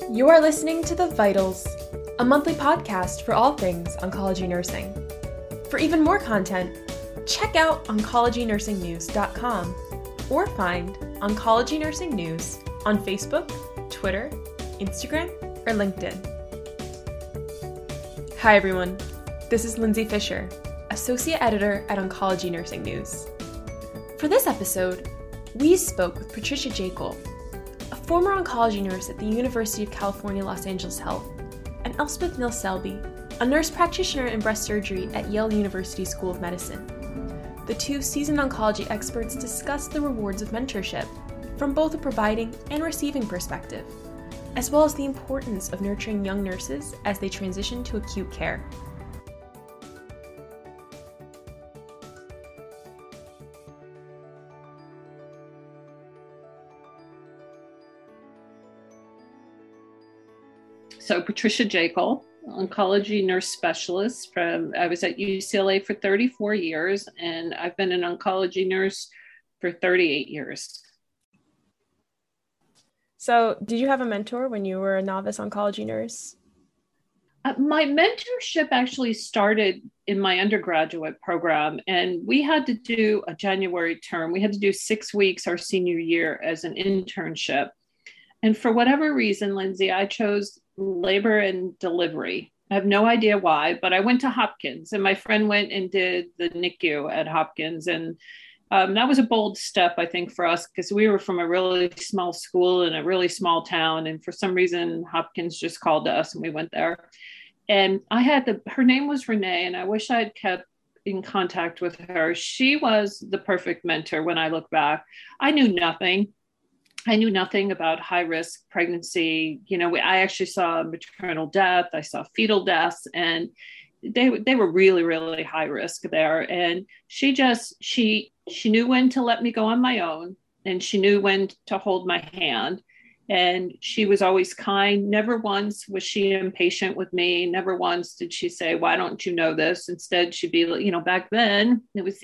You are listening to The Vitals, a monthly podcast for all things oncology nursing. For even more content, check out oncologynursingnews.com or find Oncology Nursing News on Facebook, Twitter, Instagram, or LinkedIn. Hi everyone, this is Lindsay Fisher, Associate Editor at Oncology Nursing News. For this episode, we spoke with Patricia Jaeckel, a former oncology nurse at the University of California, Los Angeles Health, and Elspeth Nils-Selby, a nurse practitioner in breast surgery at Yale University School of Medicine. The two seasoned oncology experts discussed the rewards of mentorship from both a providing and receiving perspective, as well as the importance of nurturing young nurses as they transition to acute care. So Patricia Jaeckel, oncology nurse specialist I was at UCLA for 34 years, and I've been an oncology nurse for 38 years. So did you have a mentor when you were a novice oncology nurse? My mentorship actually started in my undergraduate program, and we had to do a January term. We had to do 6 weeks our senior year as an internship. And for whatever reason, Lindsay, I chose labor and delivery. I have no idea why, but I went to Hopkins, and my friend went and did the NICU at Hopkins. And that was a bold step, I think, for us, because we were from a really small school in a really small town. And for some reason, Hopkins just called to us and we went there. And her name was Renee, and I wish I'd kept in contact with her. She was the perfect mentor when I look back. I knew nothing about high-risk pregnancy. I actually saw maternal death. I saw fetal deaths, and they were really, really high risk there. And she knew when to let me go on my own, and she knew when to hold my hand. And she was always kind. Never once was she impatient with me. Never once did she say, "Why don't you know this?" Instead, she'd be, back then, it was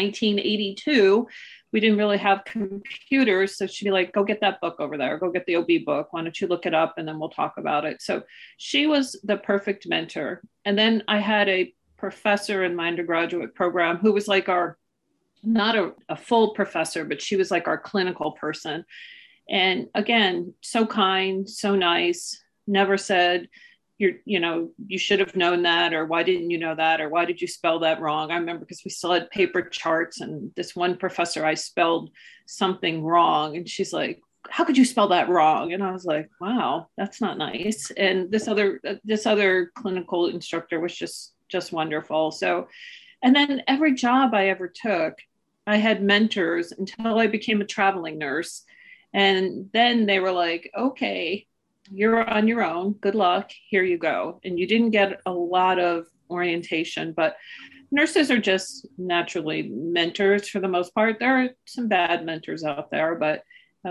1982. We didn't really have computers. So she'd be like, "Go get that book over there. Go get the OB book. Why don't you look it up and then we'll talk about it." So she was the perfect mentor. And then I had a professor in my undergraduate program who was like not a full professor, but she was like our clinical person. And again, so kind, so nice, never said, you should have known that, or why didn't you know that, or why did you spell that wrong? I remember because we still had paper charts, and this one professor, I spelled something wrong, and she's like, "How could you spell that wrong?" And I was like, "Wow, that's not nice." And this other clinical instructor was just wonderful. So, and then every job I ever took, I had mentors until I became a traveling nurse. And then they were like, "Okay, you're on your own. Good luck. Here you go." And you didn't get a lot of orientation, but nurses are just naturally mentors for the most part. There are some bad mentors out there, but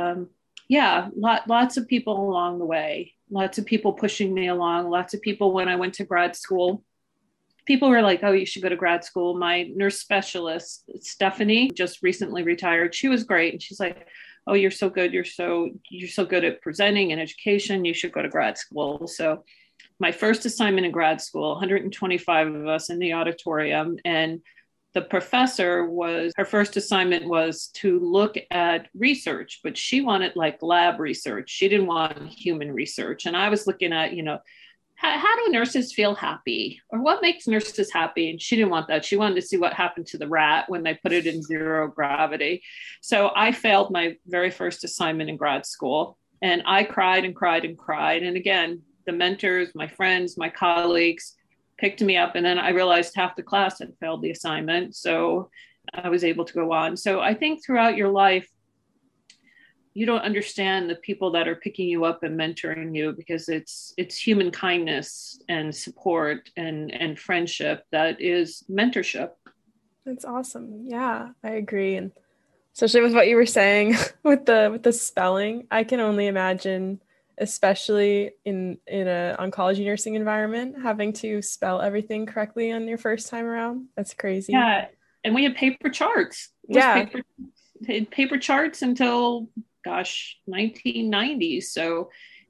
lots of people along the way, lots of people pushing me along, lots of people when I went to grad school. People were like, "Oh, you should go to grad school." My nurse specialist, Stephanie, just recently retired. She was great. And she's like, "Oh, you're so good. You're so good at presenting and education. You should go to grad school." So my first assignment in grad school, 125 of us in the auditorium. And the professor her first assignment was to look at research, but she wanted like lab research. She didn't want human research. And I was looking at, how do nurses feel happy, or what makes nurses happy? And she didn't want that. She wanted to see what happened to the rat when they put it in zero gravity. So I failed my very first assignment in grad school, and I cried and cried and cried. And again, the mentors, my friends, my colleagues picked me up. And then I realized half the class had failed the assignment. So I was able to go on. So I think throughout your life, you don't understand the people that are picking you up and mentoring you, because it's human kindness and support and friendship that is mentorship. That's awesome. Yeah, I agree. And especially with what you were saying with the spelling, I can only imagine, especially in a oncology nursing environment, having to spell everything correctly on your first time around. That's crazy. Yeah, and we had paper charts. Paper charts until 1990s. So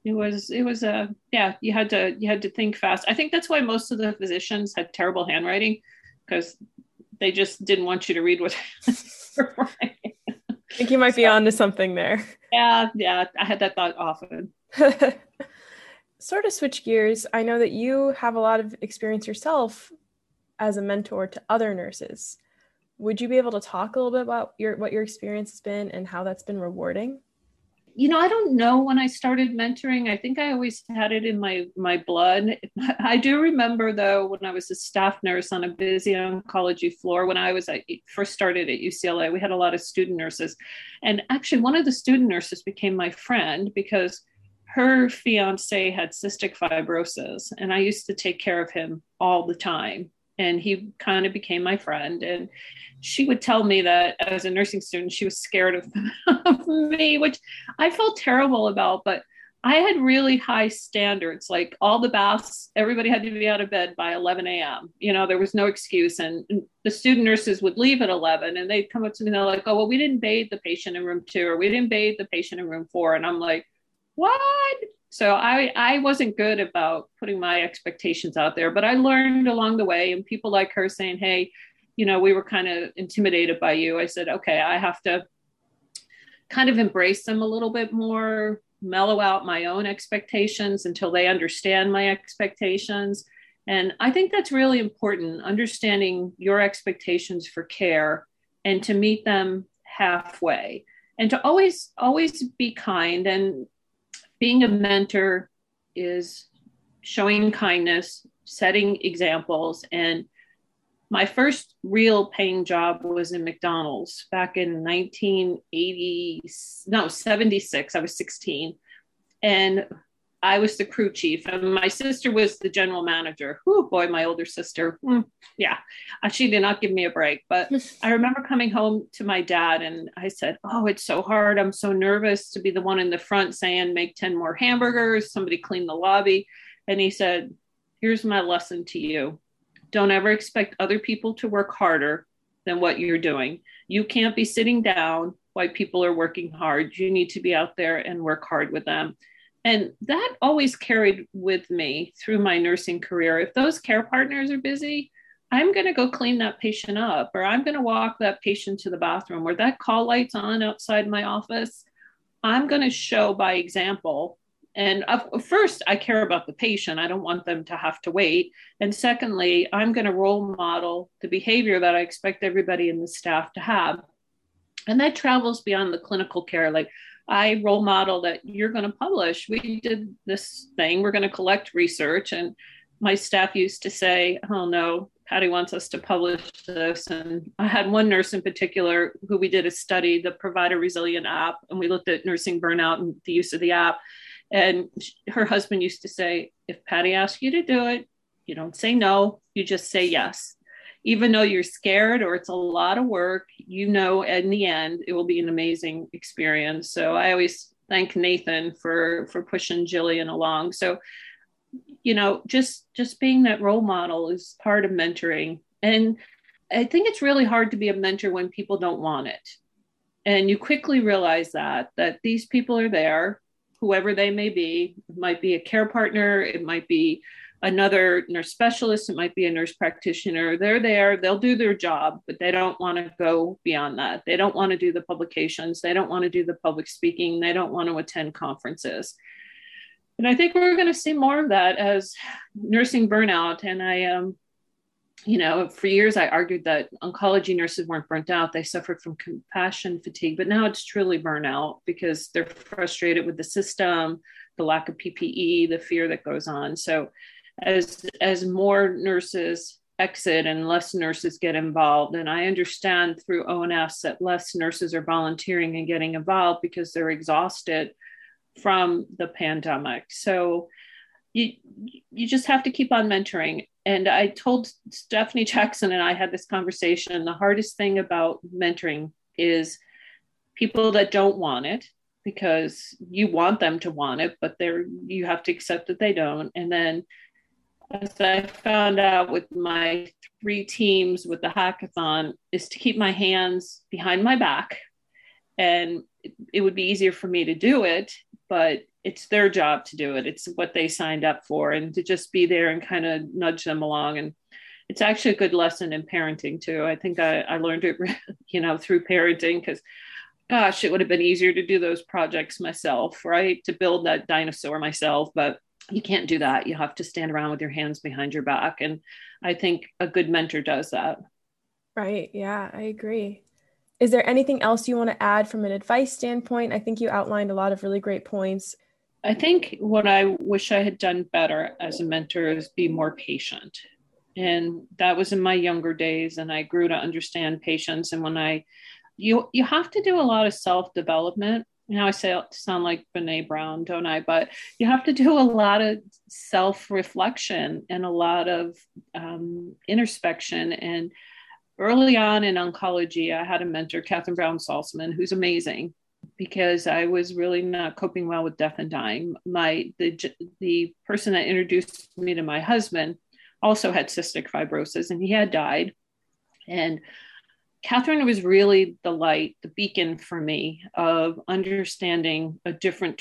it was a, yeah, you had to think fast. I think that's why most of the physicians had terrible handwriting, because they just didn't want you to read what they're writing. I think you might be onto something there. Yeah, I had that thought often. Sort of switch gears. I know that you have a lot of experience yourself as a mentor to other nurses. Would you be able to talk a little bit about what your experience has been and how that's been rewarding? I don't know when I started mentoring. I think I always had it in my blood. I do remember, though, when I was a staff nurse on a busy oncology floor, when I first started at UCLA, we had a lot of student nurses. And actually, one of the student nurses became my friend because her fiance had cystic fibrosis, and I used to take care of him all the time. And he kind of became my friend. And she would tell me that as a nursing student, she was scared of me, which I felt terrible about. But I had really high standards. Like, all the baths, everybody had to be out of bed by 11 a.m. There was no excuse. And the student nurses would leave at 11, and they'd come up to me and they're like, oh, well, we didn't bathe the patient in room 2, or we didn't bathe the patient in room 4. And I'm like, what? So I wasn't good about putting my expectations out there, but I learned along the way, and people like her saying, hey, we were kind of intimidated by you. I said, okay, I have to kind of embrace them a little bit more, mellow out my own expectations until they understand my expectations. And I think that's really important, understanding your expectations for care and to meet them halfway, and to always be kind. And being a mentor is showing kindness, setting examples. And my first real paying job was in McDonald's back in 76. I was 16. And I was the crew chief, and my sister was the general manager. Oh boy, my older sister. Yeah, she did not give me a break. But I remember coming home to my dad, and I said, oh, it's so hard. I'm so nervous to be the one in the front saying, make 10 more hamburgers, somebody clean the lobby. And he said, here's my lesson to you. Don't ever expect other people to work harder than what you're doing. You can't be sitting down while people are working hard. You need to be out there and work hard with them. And that always carried with me through my nursing career. If those care partners are busy, I'm going to go clean that patient up, or I'm going to walk that patient to the bathroom, or that call light's on outside my office. I'm going to show by example. And first, I care about the patient. I don't want them to have to wait. And secondly, I'm going to role model the behavior that I expect everybody in the staff to have. And that travels beyond the clinical care. Like, I role model that you're going to publish. We did this thing. We're going to collect research. And my staff used to say, oh no, Patty wants us to publish this. And I had one nurse in particular who we did a study, the Provider Resilient app, and we looked at nursing burnout and the use of the app. And her husband used to say, if Patty asks you to do it, you don't say no, you just say yes. Even though you're scared or it's a lot of work, in the end, it will be an amazing experience. So I always thank Nathan for pushing Jillian along. So, just being that role model is part of mentoring. And I think it's really hard to be a mentor when people don't want it. And you quickly realize that these people are there, whoever they may be. It might be a care partner, it might be another nurse specialist, it might be a nurse practitioner. They're there, they'll do their job, but they don't want to go beyond that. They don't want to do the publications. They don't want to do the public speaking. They don't want to attend conferences. And I think we're going to see more of that as nursing burnout. And for years I argued that oncology nurses weren't burnt out. They suffered from compassion fatigue, but now it's truly burnout because they're frustrated with the system, the lack of PPE, the fear that goes on. So as more nurses exit and less nurses get involved, and I understand through ONS that less nurses are volunteering and getting involved because they're exhausted from the pandemic. So you just have to keep on mentoring. And I told Stephanie Jackson, and I had this conversation, the hardest thing about mentoring is people that don't want it, because you want them to want it, but you have to accept that they don't. And then, as I found out with my 3 teams with the hackathon, is to keep my hands behind my back. And it would be easier for me to do it, but it's their job to do it. It's what they signed up for, and to just be there and kind of nudge them along. And it's actually a good lesson in parenting too. I think I learned it, through parenting, because gosh, it would have been easier to do those projects myself, right? To build that dinosaur myself, but you can't do that. You have to stand around with your hands behind your back. And I think a good mentor does that. Right. Yeah, I agree. Is there anything else you want to add from an advice standpoint? I think you outlined a lot of really great points. I think what I wish I had done better as a mentor is be more patient. And that was in my younger days. And I grew to understand patience. And when you have to do a lot of self-development. Now I sound like Brene Brown, don't I? But you have to do a lot of self-reflection and a lot of introspection. And early on in oncology, I had a mentor, Catherine Brown Salzman, who's amazing, because I was really not coping well with death and dying. The person that introduced me to my husband also had cystic fibrosis, and he had died. And Catherine was really the light, the beacon for me of understanding a different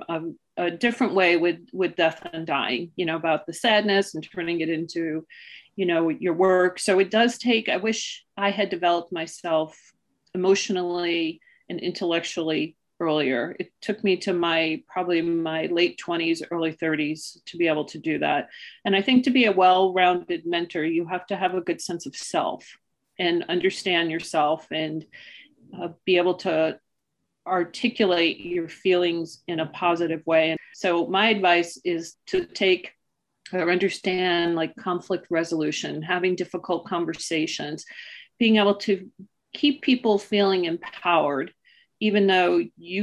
way with death and dying, about the sadness and turning it into, your work. So it does take, I wish I had developed myself emotionally and intellectually earlier. It took me to probably my late 20s, early 30s to be able to do that. And I think to be a well-rounded mentor, you have to have a good sense of self and understand yourself, and be able to articulate your feelings in a positive way. And so my advice is to take or understand like conflict resolution, having difficult conversations, being able to keep people feeling empowered, even though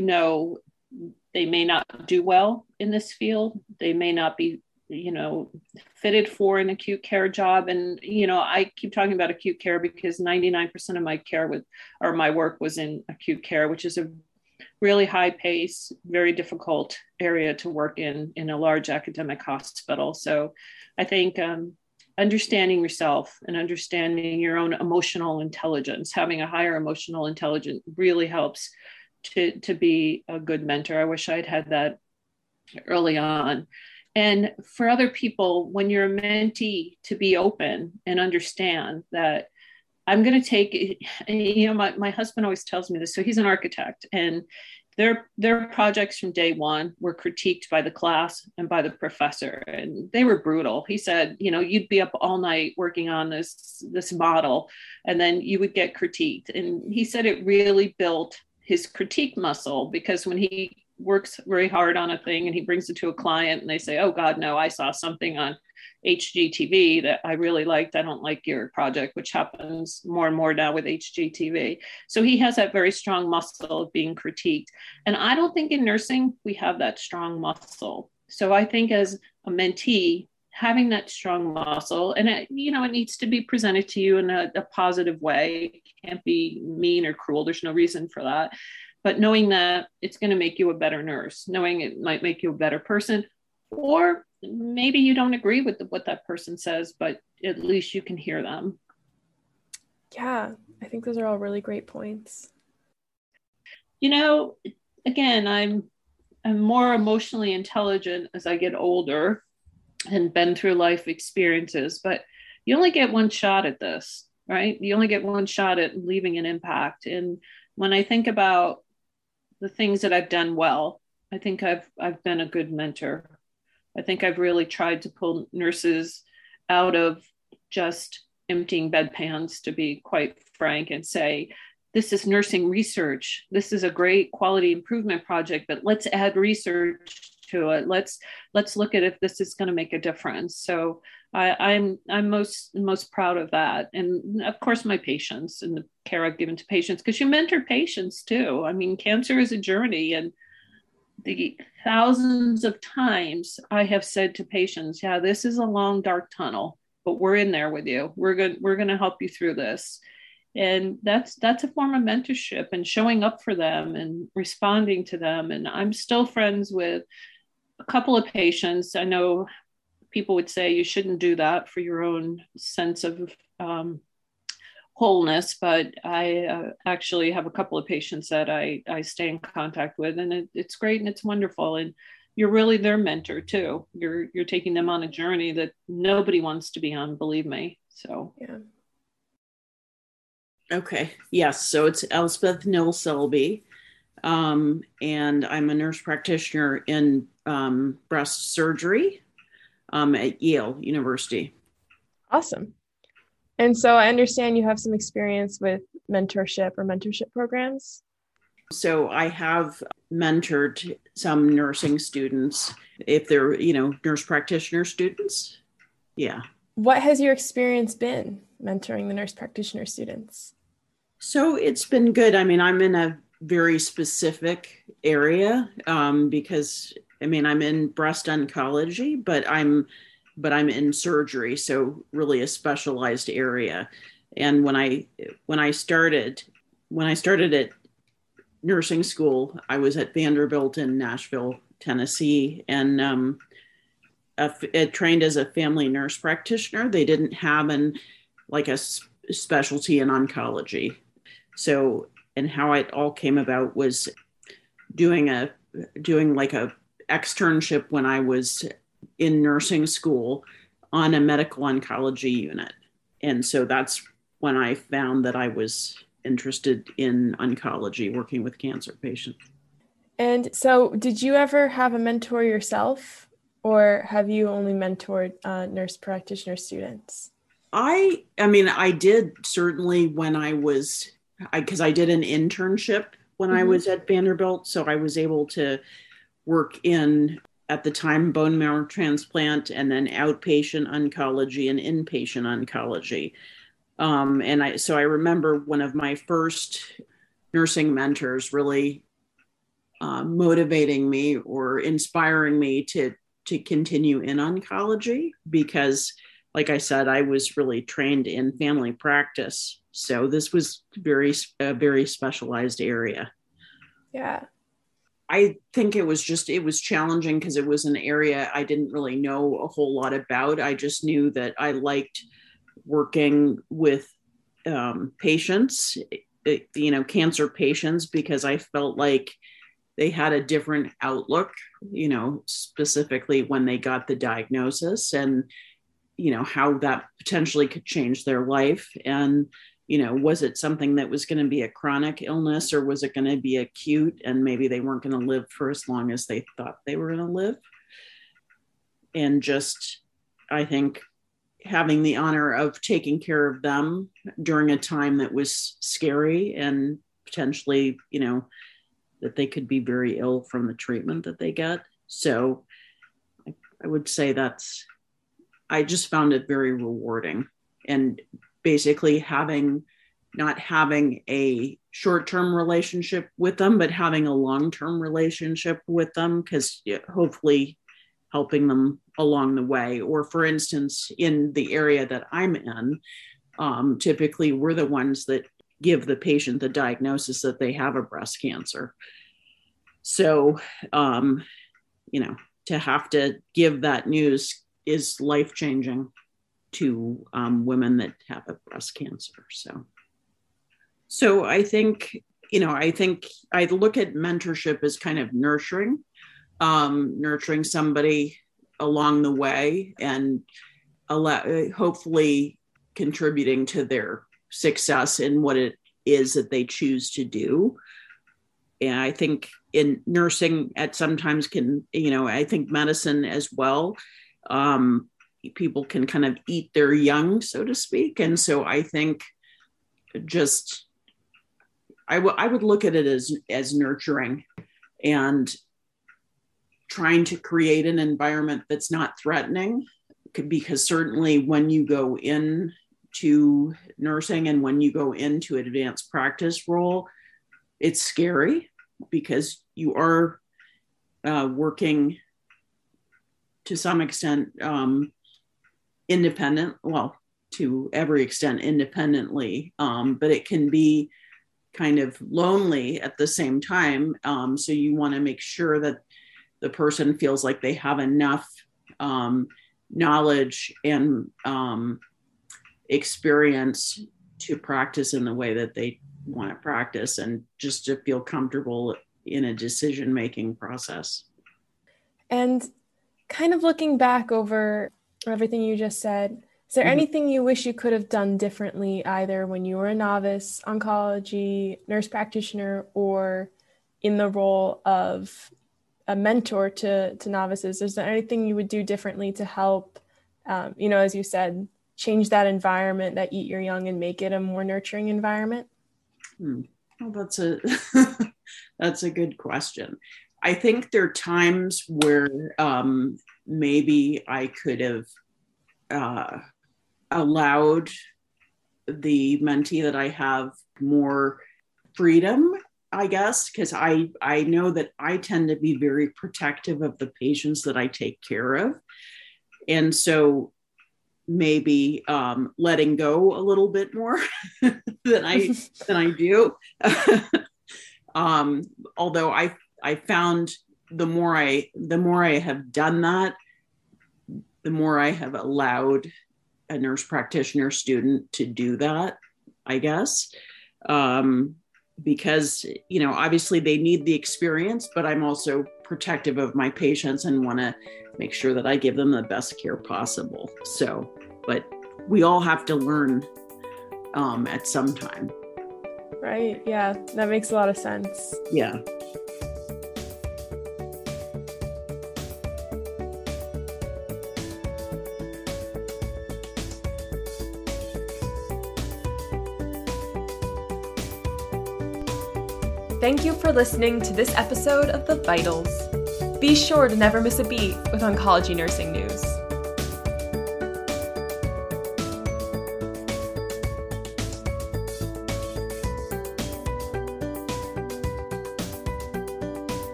they may not do well in this field. They may not be fitted for an acute care job. And, I keep talking about acute care because 99% of my work was in acute care, which is a really high pace, very difficult area to work in a large academic hospital. So I think understanding yourself and understanding your own emotional intelligence, having a higher emotional intelligence really helps to be a good mentor. I wish I'd had that early on. And for other people, when you're a mentee, to be open and understand that I'm going to take, my husband always tells me this. So he's an architect, and their projects from day one were critiqued by the class and by the professor, and they were brutal. He said, you'd be up all night working on this model, and then you would get critiqued. And he said it really built his critique muscle, because when he works very hard on a thing and he brings it to a client and they say, oh God, no, I saw something on HGTV that I really liked. I don't like your project, which happens more and more now with HGTV. So he has that very strong muscle of being critiqued. And I don't think in nursing, we have that strong muscle. So I think as a mentee, having that strong muscle, and it needs to be presented to you in a positive way. It can't be mean or cruel. There's no reason for that. But knowing that it's going to make you a better nurse, knowing it might make you a better person, or maybe you don't agree with what that person says, but at least you can hear them. Yeah, I think those are all really great points. Again, I'm more emotionally intelligent as I get older and been through life experiences, but you only get one shot at this, right? You only get one shot at leaving an impact. And when I think about the things that I've done well, I think I've been a good mentor. I think I've really tried to pull nurses out of just emptying bedpans, to be quite frank, and say, this is nursing research. This is a great quality improvement project, but let's add research to it. Let's look at if this is going to make a difference. So I'm most proud of that. And of course, my patients and the care I've given to patients, because you mentor patients too. I mean, cancer is a journey, and the thousands of times I have said to patients, yeah, this is a long, dark tunnel, but we're in there with you. We're going to help you through this. And that's a form of mentorship and showing up for them and responding to them. And I'm still friends with a couple of patients. I know people would say you shouldn't do that for your own sense of wholeness, but I actually have a couple of patients that I stay in contact with, and it's great and it's wonderful. And you're really their mentor too. You're taking them on a journey that nobody wants to be on, believe me. So Yeah. Okay. Yes. So it's Elspeth Nill Selby. And I'm a nurse practitioner in breast surgery at Yale University. Awesome. And so I understand you have some experience with mentorship programs. So I have mentored some nursing students, if they're, nurse practitioner students. Yeah. What has your experience been mentoring the nurse practitioner students? So it's been good. I mean, I'm in a very specific area because I'm in breast oncology, but I'm in surgery, so really a specialized area. And when I started at nursing school, I was at Vanderbilt in Nashville, Tennessee, and trained as a family nurse practitioner. They didn't have a specialty in oncology. So, and how it all came about was doing like a externship when I was in nursing school on a medical oncology unit. And so that's when I found that I was interested in oncology, working with cancer patients. And so did you ever have a mentor yourself, or have you only mentored nurse practitioner students? I did certainly when because I did an internship when I was at Vanderbilt. So I was able to work in, at the time, bone marrow transplant, and then outpatient oncology and inpatient oncology. So I remember one of my first nursing mentors really motivating me or inspiring me to continue in oncology, because like I said, I was really trained in family practice. So this was a very specialized area. Yeah. I think it was challenging because it was an area I didn't really know a whole lot about. I just knew that I liked working with patients, cancer patients, because I felt like they had a different outlook, specifically when they got the diagnosis, and how that potentially could change their life. And, was it something that was going to be a chronic illness, or was it going to be acute and maybe they weren't going to live for as long as they thought they were going to live? And just, I think, having the honor of taking care of them during a time that was scary and potentially, that they could be very ill from the treatment that they get. So I would say I just found it very rewarding, and basically not having a short-term relationship with them, but having a long-term relationship with them, because hopefully helping them along the way. Or for instance, in the area that I'm in, typically we're the ones that give the patient the diagnosis that they have a breast cancer. So, to have to give that news is life-changing to women that have a breast cancer. So I think I look at mentorship as kind of nurturing somebody along the way, and hopefully contributing to their success in what it is that they choose to do. And I think in nursing at sometimes I think medicine as well, people can kind of eat their young, so to speak. And so I think I would look at it as nurturing and trying to create an environment that's not threatening, because certainly when you go into nursing and when you go into an advanced practice role, it's scary because you are working to some extent to every extent independently, but it can be kind of lonely at the same time. So you want to make sure that the person feels like they have enough knowledge and experience to practice in the way that they want to practice, and just to feel comfortable in a decision-making process. And kind of looking back over everything you just said, is there anything you wish you could have done differently, either when you were a novice oncology nurse practitioner or in the role of a mentor to novices? Is there anything you would do differently to help, as you said, change that environment, that Eat Your Young, and make it a more nurturing environment? Well, that's a good question. I think there are times where maybe I could have allowed the mentee that I have more freedom, I guess, because I know that I tend to be very protective of the patients that I take care of. And so maybe letting go a little bit more than I do. Although I found the more I have done that, the more I have allowed a nurse practitioner student to do that, I guess. Because, obviously they need the experience, but I'm also protective of my patients and want to make sure that I give them the best care possible. So, but we all have to learn at some time. Right. Yeah, that makes a lot of sense. Yeah. Thank you for listening to this episode of The Vitals. Be sure to never miss a beat with Oncology Nursing News.